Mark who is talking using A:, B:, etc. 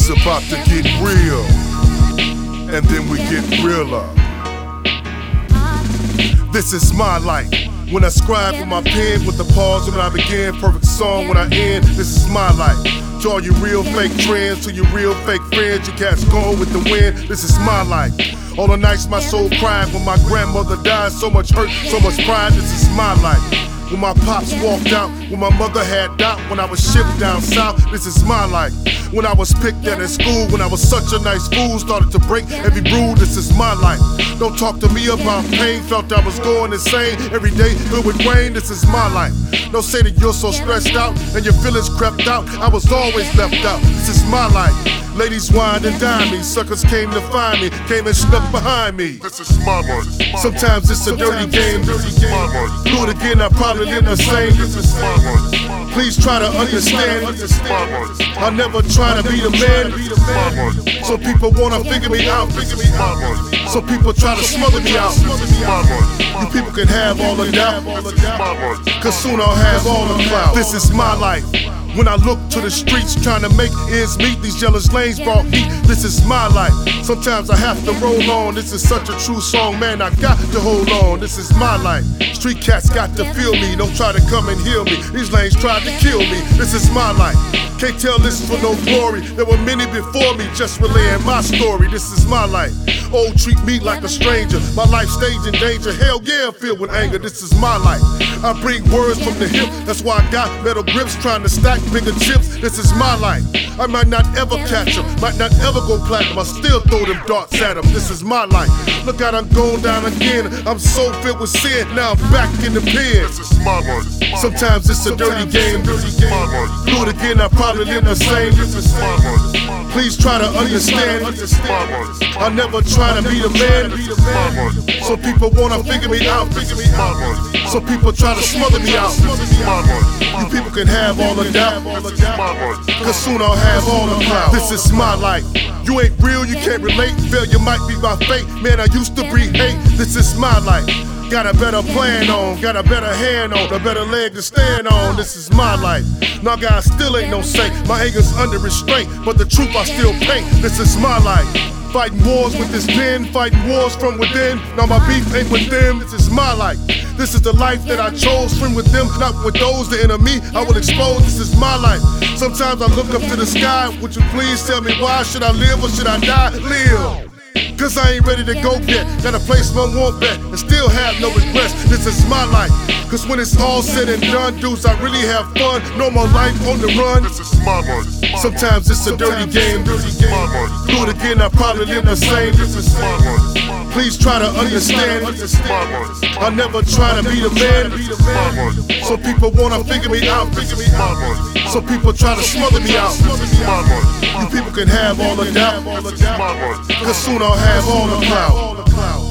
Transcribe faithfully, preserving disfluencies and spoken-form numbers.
A: It's about to get real, and then we get realer. This is my life. When I scribe with my pen, with the pause when I begin, perfect song when I end. This is my life. Draw your real fake trends to your real fake friends. You cats go with the wind. This is my life. All the nights my soul cried when my grandmother died. So much hurt, so much pride. This is my life. When my pops walked out, when my mother had doubt, when I was shipped down south, this is my life. When I was picked at at school, when I was such a nice fool, started to break every rule, this is my life. Don't talk to me about pain, felt I was going insane. Every day filled with rain, this is my life. Don't say that you're so stressed out and your feelings crept out. I was always left out, this is my life. Ladies whined and dined me, suckers came to find me, came and snuck behind me.
B: This is my life.
A: Sometimes it's a dirty game. Do it again, I probably live the same.
B: This is my life.
A: Please try to understand. I never try to be the man. So people wanna figure me out. So people try to smother me out. You people can have all the doubt, cause soon I'll have all the clout. This is my life. When I look to the streets trying to make ends meet, these jealous lanes brought heat. This is my life. Sometimes I have to roll on. This is such a true song, man, I got to hold on. This is my life. Street cats got to feel me. Don't try to come and heal me. These lanes tried to kill me. This is my life. Can't tell this for no glory. There were many before me just relaying my story. This is my life. Old treat me like a stranger. My life stage in danger. Hell yeah, filled with anger. This is my life. I bring words from the hip. That's why I got metal grips trying to stack bigger chips. This is my life. I might not ever catch them, might not ever go platinum. I still throw them darts at them. This is my life. Look out, I'm going down again. I'm so filled with sin. Now I'm back in the pen.
B: This is my life.
A: Sometimes it's a dirty game. Do it again, I probably live the same.
B: This is my life.
A: Please try to understand. I never try to be the man. So people wanna figure me out. So people try to smother me out. You people can have all the doubt, cause soon I'll have all the clout. This is my life. You ain't real, you can't relate. Failure might be my fate. Man, I used to breed hate. This is my life. Got a better plan on, got a better hand on, a better leg to stand on. This is my life. Now guys still ain't no saint. My anger's under restraint, but the truth I still paint. This is my life. Fighting wars with this pen, fighting wars from within. Now my beef ain't with them, this is my life. This is the life that I chose, friend with them, not with those, the enemy I will expose. This is my life. Sometimes I look up to the sky. Would you please tell me why? Should I live or should I die? Live. Cause I ain't ready to go yet. Gotta place my one bet and still have no regrets. This is my life. Cause when it's all said and done, dudes, I really have fun. No more life on the run.
B: This is my life.
A: Sometimes it's a dirty game. Do it again, I probably live the same.
B: This is my life.
A: Please try to understand. I never try to be the man. So people wanna figure me out. So people try to smother me out. You people can have all the doubt, cause soon I'll have all the clout.